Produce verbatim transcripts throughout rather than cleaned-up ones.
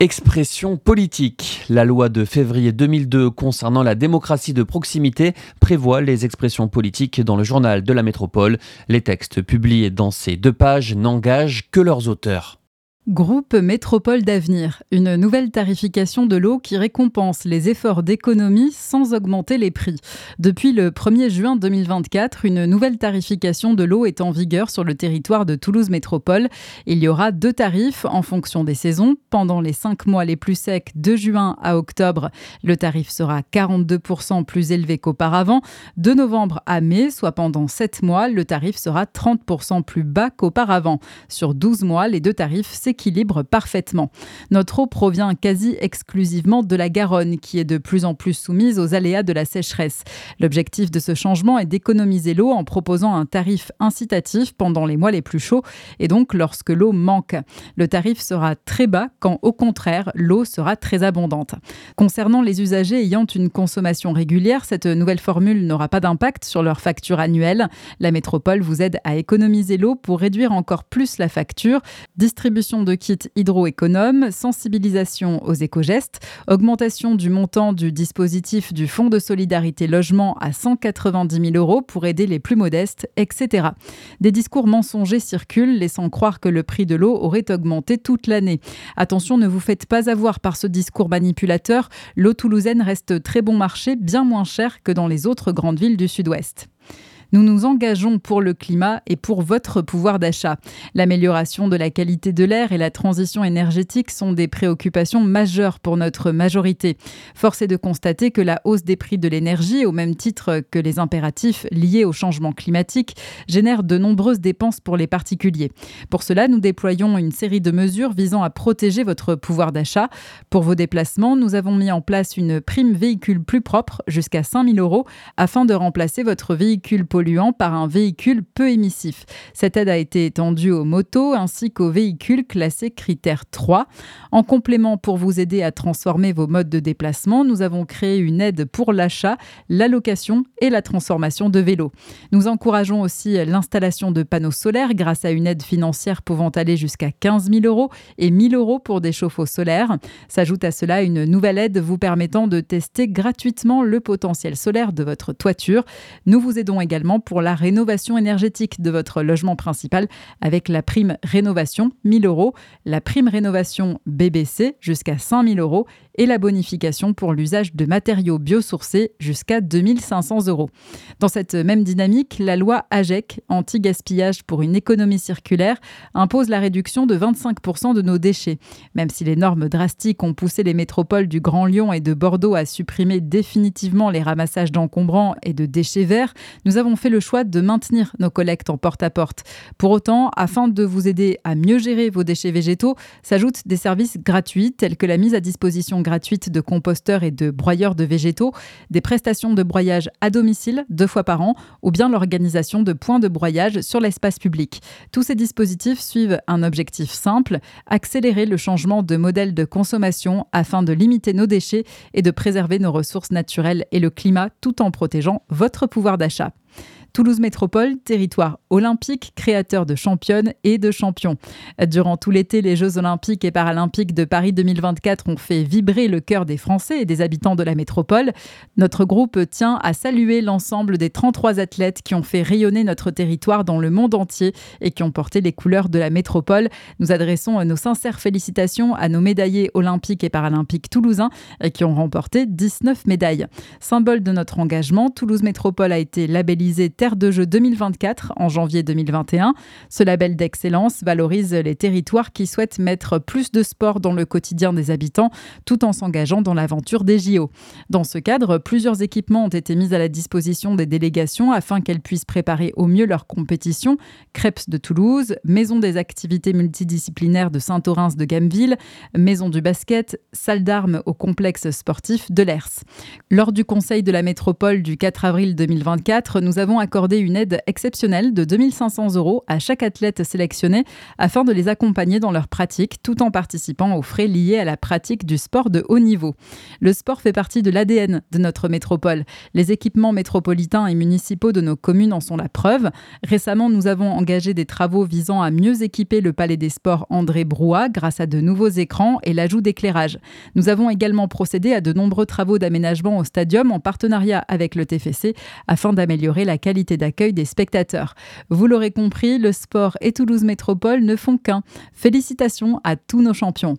Expression politique. La loi de février deux mille deux concernant la démocratie de proximité prévoit les expressions politiques dans le journal de la métropole. Les textes publiés dans ces deux pages n'engagent que leurs auteurs. Groupe Métropole d'Avenir, une nouvelle tarification de l'eau qui récompense les efforts d'économie sans augmenter les prix. Depuis le premier juin deux mille vingt-quatre, une nouvelle tarification de l'eau est en vigueur sur le territoire de Toulouse Métropole. Il y aura deux tarifs en fonction des saisons. Pendant les cinq mois les plus secs, de juin à octobre, le tarif sera quarante-deux pour cent plus élevé qu'auparavant. De novembre à mai, soit pendant sept mois, le tarif sera trente pour cent plus bas qu'auparavant. Sur douze mois, les deux tarifs s'équilibrent équilibre parfaitement. Notre eau provient quasi exclusivement de la Garonne, qui est de plus en plus soumise aux aléas de la sécheresse. L'objectif de ce changement est d'économiser l'eau en proposant un tarif incitatif pendant les mois les plus chauds et donc lorsque l'eau manque. Le tarif sera très bas quand, au contraire, l'eau sera très abondante. Concernant les usagers ayant une consommation régulière, cette nouvelle formule n'aura pas d'impact sur leur facture annuelle. La métropole vous aide à économiser l'eau pour réduire encore plus la facture. Distribution de kits hydroéconomes, sensibilisation aux éco-gestes, augmentation du montant du dispositif du Fonds de solidarité logement à cent quatre-vingt-dix mille euros pour aider les plus modestes, et cetera. Des discours mensongers circulent, laissant croire que le prix de l'eau aurait augmenté toute l'année. Attention, ne vous faites pas avoir par ce discours manipulateur. L'eau toulousaine reste très bon marché, bien moins chère que dans les autres grandes villes du Sud-Ouest. Nous nous engageons pour le climat et pour votre pouvoir d'achat. L'amélioration de la qualité de l'air et la transition énergétique sont des préoccupations majeures pour notre majorité. Force est de constater que la hausse des prix de l'énergie, au même titre que les impératifs liés au changement climatique, génère de nombreuses dépenses pour les particuliers. Pour cela, nous déployons une série de mesures visant à protéger votre pouvoir d'achat. Pour vos déplacements, nous avons mis en place une prime véhicule plus propre jusqu'à cinq mille euros afin de remplacer votre véhicule polluant par un véhicule peu émissif. Cette aide a été étendue aux motos ainsi qu'aux véhicules classés critère trois. En complément, pour vous aider à transformer vos modes de déplacement, nous avons créé une aide pour l'achat, la location et la transformation de vélos. Nous encourageons aussi l'installation de panneaux solaires grâce à une aide financière pouvant aller jusqu'à quinze mille euros et mille euros pour des chauffe-eau solaires. S'ajoute à cela une nouvelle aide vous permettant de tester gratuitement le potentiel solaire de votre toiture. Nous vous aidons également pour la rénovation énergétique de votre logement principal avec la prime rénovation mille euros, la prime rénovation B B C jusqu'à cinq mille euros et la bonification pour l'usage de matériaux biosourcés jusqu'à deux mille cinq cents euros. Dans cette même dynamique, la loi AGEC, anti-gaspillage pour une économie circulaire, impose la réduction de vingt-cinq pour cent de nos déchets. Même si les normes drastiques ont poussé les métropoles du Grand Lyon et de Bordeaux à supprimer définitivement les ramassages d'encombrants et de déchets verts, nous avons fait le choix de maintenir nos collectes en porte-à-porte. Pour autant, afin de vous aider à mieux gérer vos déchets végétaux, s'ajoutent des services gratuits tels que la mise à disposition gratuite de composteurs et de broyeurs de végétaux, des prestations de broyage à domicile deux fois par an ou bien l'organisation de points de broyage sur l'espace public. Tous ces dispositifs suivent un objectif simple, accélérer le changement de modèle de consommation afin de limiter nos déchets et de préserver nos ressources naturelles et le climat tout en protégeant votre pouvoir d'achat. Toulouse Métropole, territoire olympique, créateur de championnes et de champions. Durant tout l'été, les Jeux olympiques et paralympiques de Paris deux mille vingt-quatre ont fait vibrer le cœur des Français et des habitants de la métropole. Notre groupe tient à saluer l'ensemble des trente-trois athlètes qui ont fait rayonner notre territoire dans le monde entier et qui ont porté les couleurs de la métropole. Nous adressons nos sincères félicitations à nos médaillés olympiques et paralympiques toulousains qui ont remporté dix-neuf médailles. Symbole de notre engagement, Toulouse Métropole a été labellisée Terre de Jeux deux mille vingt-quatre en janvier deux mille vingt et un. Ce label d'excellence valorise les territoires qui souhaitent mettre plus de sport dans le quotidien des habitants tout en s'engageant dans l'aventure des J O. Dans ce cadre, plusieurs équipements ont été mis à la disposition des délégations afin qu'elles puissent préparer au mieux leur compétition. Crêpes de Toulouse, Maison des activités multidisciplinaires de Saint-Orens de Gameville, Maison du basket, salle d'armes au complexe sportif de l'Hers. Lors du Conseil de la métropole du quatre avril deux mille vingt-quatre, nous avons accordé accorder une aide exceptionnelle de deux mille cinq cents euros à chaque athlète sélectionné afin de les accompagner dans leur pratique tout en participant aux frais liés à la pratique du sport de haut niveau. Le sport fait partie de l'A D N de notre métropole. Les équipements métropolitains et municipaux de nos communes en sont la preuve. Récemment, nous avons engagé des travaux visant à mieux équiper le Palais des Sports André Brouat grâce à de nouveaux écrans et l'ajout d'éclairage. Nous avons également procédé à de nombreux travaux d'aménagement au stadium en partenariat avec le T F C afin d'améliorer la qualité d'accueil des spectateurs. Vous l'aurez compris, le sport et Toulouse Métropole ne font qu'un. Félicitations à tous nos champions.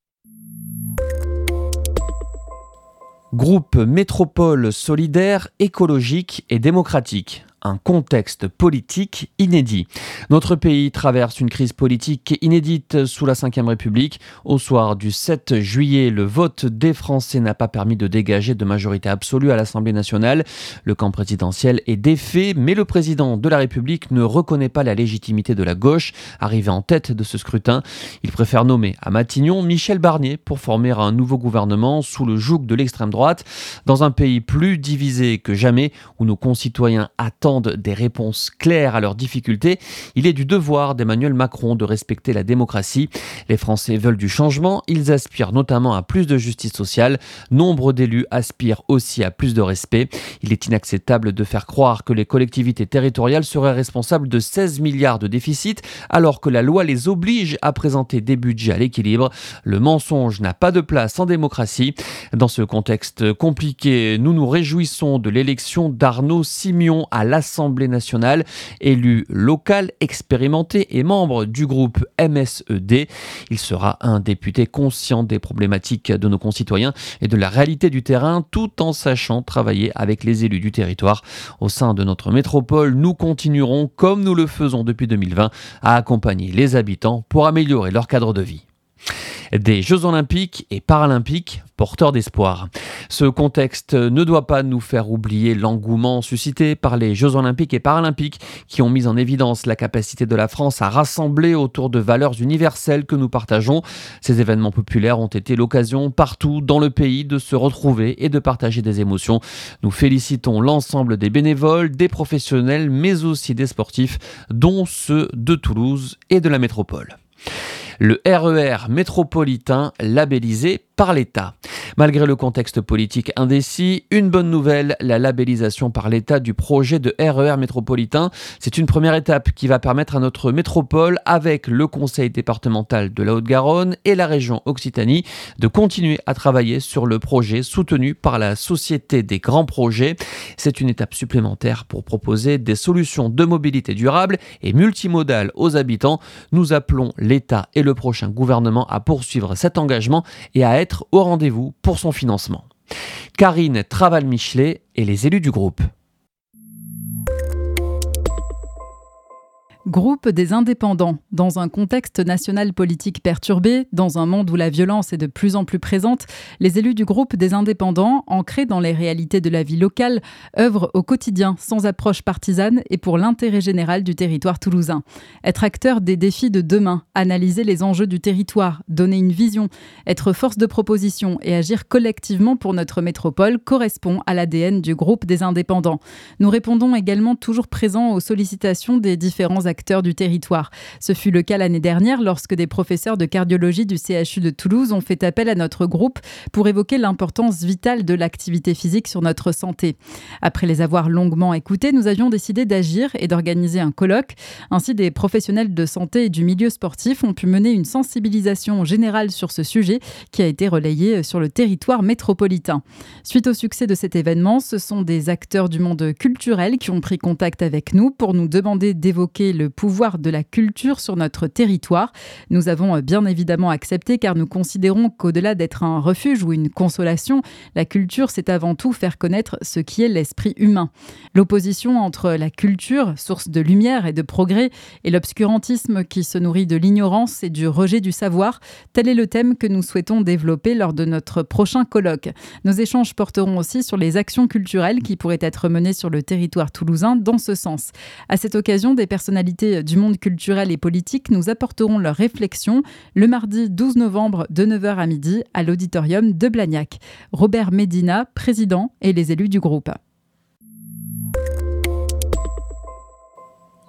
Groupe Métropole solidaire, écologique et démocratique. Un contexte politique inédit. Notre pays traverse une crise politique inédite sous la cinquième République. Au soir du sept juillet, le vote des Français n'a pas permis de dégager de majorité absolue à l'Assemblée nationale. Le camp présidentiel est défait, mais le président de la République ne reconnaît pas la légitimité de la gauche, arrivée en tête de ce scrutin. Il préfère nommer à Matignon Michel Barnier pour former un nouveau gouvernement sous le joug de l'extrême droite. Dans un pays plus divisé que jamais, où nos concitoyens attendent des réponses claires à leurs difficultés, il est du devoir d'Emmanuel Macron de respecter la démocratie. Les Français veulent du changement, ils aspirent notamment à plus de justice sociale. Nombre d'élus aspirent aussi à plus de respect. Il est inacceptable de faire croire que les collectivités territoriales seraient responsables de seize milliards de déficit alors que la loi les oblige à présenter des budgets à l'équilibre. Le mensonge n'a pas de place en démocratie. Dans ce contexte compliqué, nous nous réjouissons de l'élection d'Arnaud Simion à l'Assemblée Assemblée nationale, élu local, expérimenté et membre du groupe M S E D. Il sera un député conscient des problématiques de nos concitoyens et de la réalité du terrain, tout en sachant travailler avec les élus du territoire. Au sein de notre métropole, nous continuerons, comme nous le faisons depuis deux mille vingt, à accompagner les habitants pour améliorer leur cadre de vie. Des Jeux Olympiques et Paralympiques, porteurs d'espoir. Ce contexte ne doit pas nous faire oublier l'engouement suscité par les Jeux Olympiques et Paralympiques qui ont mis en évidence la capacité de la France à rassembler autour de valeurs universelles que nous partageons. Ces événements populaires ont été l'occasion partout dans le pays de se retrouver et de partager des émotions. Nous félicitons l'ensemble des bénévoles, des professionnels, mais aussi des sportifs, dont ceux de Toulouse et de la métropole. Le R E R métropolitain labellisé par l'État. Malgré le contexte politique indécis, une bonne nouvelle, la labellisation par l'État du projet de R E R métropolitain. C'est une première étape qui va permettre à notre métropole, avec le conseil départemental de la Haute-Garonne et la région Occitanie, de continuer à travailler sur le projet soutenu par la Société des grands projets. C'est une étape supplémentaire pour proposer des solutions de mobilité durable et multimodale aux habitants. Nous appelons l'État et le prochain gouvernement à poursuivre cet engagement et à être au rendez-vous pour son financement. Karine Traval-Michelet et les élus du groupe. Groupe des indépendants. Dans un contexte national politique perturbé, dans un monde où la violence est de plus en plus présente, les élus du groupe des indépendants, ancrés dans les réalités de la vie locale, œuvrent au quotidien sans approche partisane et pour l'intérêt général du territoire toulousain. Être acteur des défis de demain, analyser les enjeux du territoire, donner une vision, être force de proposition et agir collectivement pour notre métropole correspond à l'A D N du groupe des indépendants. Nous répondons également toujours présents aux sollicitations des différents acteurs acteurs du territoire. Ce fut le cas l'année dernière lorsque des professeurs de cardiologie du C H U de Toulouse ont fait appel à notre groupe pour évoquer l'importance vitale de l'activité physique sur notre santé. Après les avoir longuement écoutés, nous avions décidé d'agir et d'organiser un colloque. Ainsi, des professionnels de santé et du milieu sportif ont pu mener une sensibilisation générale sur ce sujet qui a été relayé sur le territoire métropolitain. Suite au succès de cet événement, ce sont des acteurs du monde culturel qui ont pris contact avec nous pour nous demander d'évoquer le pouvoir de la culture sur notre territoire. Nous avons bien évidemment accepté car nous considérons qu'au-delà d'être un refuge ou une consolation, la culture, c'est avant tout faire connaître ce qui est l'esprit humain. L'opposition entre la culture, source de lumière et de progrès, et l'obscurantisme qui se nourrit de l'ignorance et du rejet du savoir, tel est le thème que nous souhaitons développer lors de notre prochain colloque. Nos échanges porteront aussi sur les actions culturelles qui pourraient être menées sur le territoire toulousain dans ce sens. À cette occasion, des personnalités du monde culturel et politique nous apporteront leurs réflexions le mardi douze novembre de neuf heures à midi à l'auditorium de Blagnac. Robert Médina, président, et les élus du groupe.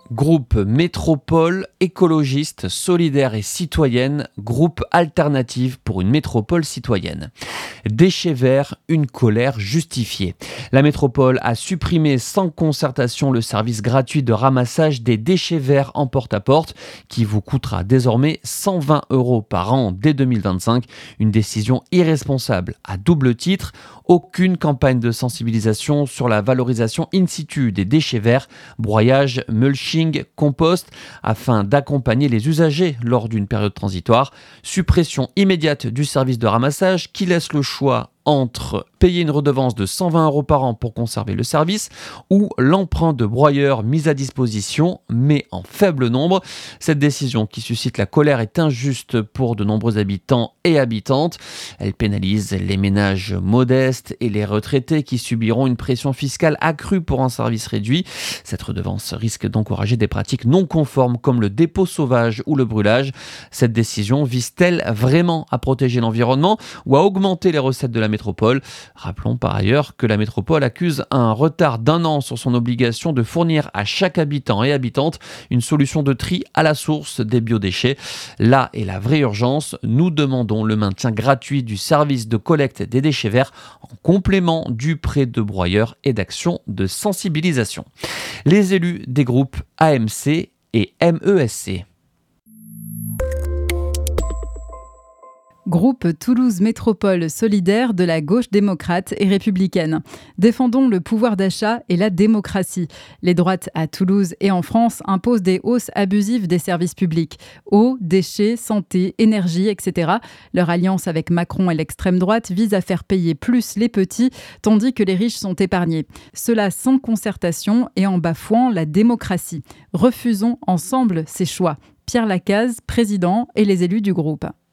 Groupe Métropole, écologiste, solidaire et citoyenne, groupe alternative pour une métropole citoyenne. Déchets verts, une colère justifiée. La métropole a supprimé sans concertation le service gratuit de ramassage des déchets verts en porte-à-porte qui vous coûtera désormais cent vingt euros par an dès deux mille vingt-cinq. Une décision irresponsable à double titre. Aucune campagne de sensibilisation sur la valorisation in situ des déchets verts, broyage, mulching, compost, afin d'accompagner les usagers lors d'une période transitoire. Suppression immédiate du service de ramassage qui laisse le choix entre payer une redevance de cent vingt euros par an pour conserver le service ou l'emprunt de broyeur mis à disposition, mais en faible nombre. Cette décision qui suscite la colère est injuste pour de nombreux habitants et habitantes. Elle pénalise les ménages modestes et les retraités qui subiront une pression fiscale accrue pour un service réduit. Cette redevance risque d'encourager des pratiques non conformes comme le dépôt sauvage ou le brûlage. Cette décision vise-t-elle vraiment à protéger l'environnement ou à augmenter les recettes de la métropole? Rappelons par ailleurs que la métropole accuse un retard d'un an sur son obligation de fournir à chaque habitant et habitante une solution de tri à la source des biodéchets. Là est la vraie urgence. Nous demandons le maintien gratuit du service de collecte des déchets verts en complément du prêt de broyeurs et d'actions de sensibilisation. Les élus des groupes A M C et M E S C. Groupe Toulouse Métropole solidaire de la gauche démocrate et républicaine. Défendons le pouvoir d'achat et la démocratie. Les droites à Toulouse et en France imposent des hausses abusives des services publics. Eau, déchets, santé, énergie, et cetera. Leur alliance avec Macron et l'extrême droite vise à faire payer plus les petits, tandis que les riches sont épargnés. Cela sans concertation et en bafouant la démocratie. Refusons ensemble ces choix. Pierre Lacaze, président, et les élus du groupe.